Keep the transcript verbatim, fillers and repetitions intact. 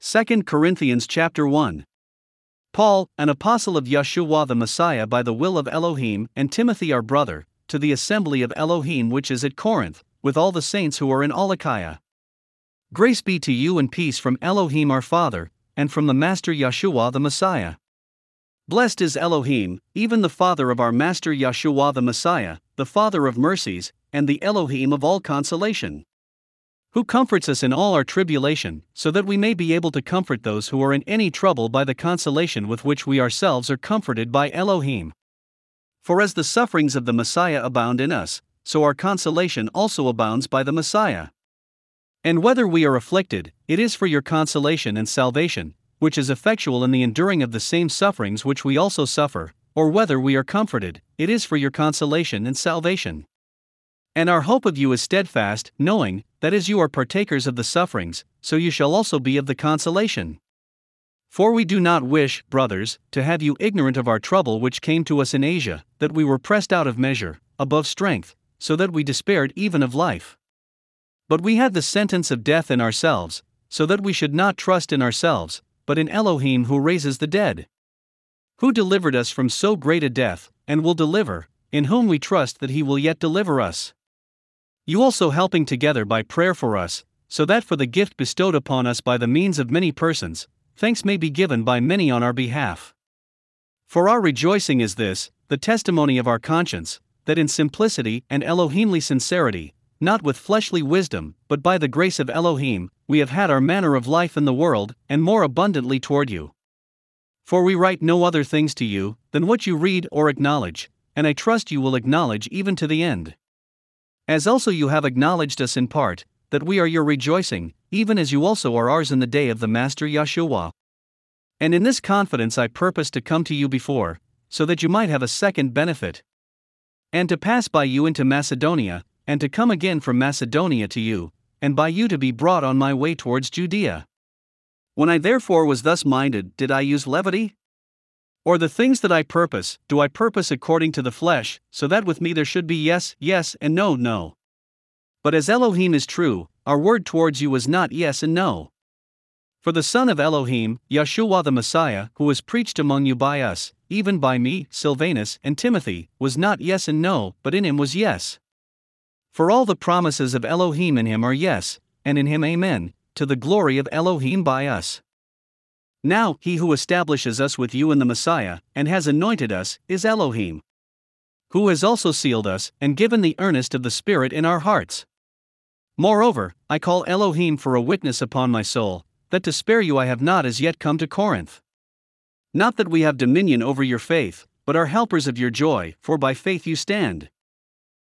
Second Corinthians chapter one. Paul, an apostle of Yeshua the Messiah by the will of Elohim, and Timothy our brother, to the assembly of Elohim which is at Corinth, with all the saints who are in all Achaia. Grace be to you and peace from Elohim our Father, and from the Master Yeshua the Messiah. Blessed is Elohim, even the Father of our Master Yeshua the Messiah, the Father of mercies, and the Elohim of all consolation, who comforts us in all our tribulation, so that we may be able to comfort those who are in any trouble by the consolation with which we ourselves are comforted by Elohim. For as the sufferings of the Messiah abound in us, so our consolation also abounds by the Messiah. And whether we are afflicted, it is for your consolation and salvation, which is effectual in the enduring of the same sufferings which we also suffer, or whether we are comforted, it is for your consolation and salvation. And our hope of you is steadfast, knowing that as you are partakers of the sufferings, so you shall also be of the consolation. For we do not wish, brothers, to have you ignorant of our trouble which came to us in Asia, that we were pressed out of measure, above strength, so that we despaired even of life. But we had the sentence of death in ourselves, so that we should not trust in ourselves, but in Elohim who raises the dead, who delivered us from so great a death, and will deliver, in whom we trust that he will yet deliver us. You also helping together by prayer for us, so that for the gift bestowed upon us by the means of many persons, thanks may be given by many on our behalf. For our rejoicing is this, the testimony of our conscience, that in simplicity and Elohimly sincerity, not with fleshly wisdom, but by the grace of Elohim, we have had our manner of life in the world, and more abundantly toward you. For we write no other things to you, than what you read or acknowledge, and I trust you will acknowledge even to the end. As also you have acknowledged us in part, that we are your rejoicing, even as you also are ours in the day of the Master Yeshua. And in this confidence I purpose to come to you before, so that you might have a second benefit, and to pass by you into Macedonia, and to come again from Macedonia to you, and by you to be brought on my way towards Judea. When I therefore was thus minded, did I use levity? Or the things that I purpose, do I purpose according to the flesh, so that with me there should be yes, yes, and no, no? But as Elohim is true, our word towards you was not yes and no. For the Son of Elohim, Yeshua the Messiah, who was preached among you by us, even by me, Silvanus, and Timothy, was not yes and no, but in him was yes. For all the promises of Elohim in him are yes, and in him amen, to the glory of Elohim by us. Now, he who establishes us with you in the Messiah, and has anointed us, is Elohim, who has also sealed us, and given the earnest of the Spirit in our hearts. Moreover, I call Elohim for a witness upon my soul, that to spare you I have not as yet come to Corinth. Not that we have dominion over your faith, but are helpers of your joy, for by faith you stand.